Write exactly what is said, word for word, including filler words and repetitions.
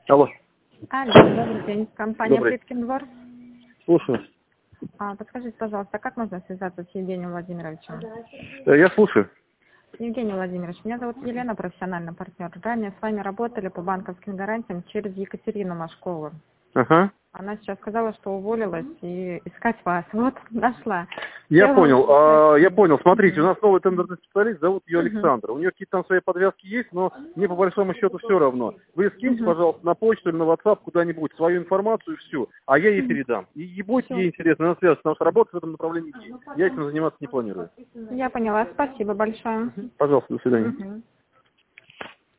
Алло. Алло, добрый день. Компания Добрый. Плиткин двор. Слушаю. А, подскажите, пожалуйста, как можно связаться с Евгением Владимировичем? Э, Я слушаю. Евгений Владимирович, меня зовут Елена, профессиональный партнер. Ранее с вами работали по банковским гарантиям через Екатерину Машкову. Ага. Она сейчас сказала, что уволилась и искать вас. Вот, нашла. Я Хотела понял. А, я уточнить. понял. Смотрите, у Мгм. нас новый тендерный специалист, зовут ее Мгм. Александра. У нее какие-то там свои подвязки есть, но мне по большому счету все равно. Вы скиньте, Мгм. пожалуйста, на почту или на WhatsApp куда-нибудь свою информацию всю, а я ей Мгм. передам. И, и будет Все. ей интересно, она связана, потому что работы в этом направлении есть. Я этим заниматься не планирую. Я поняла. Спасибо большое. Пожалуйста, до свидания. Мгм.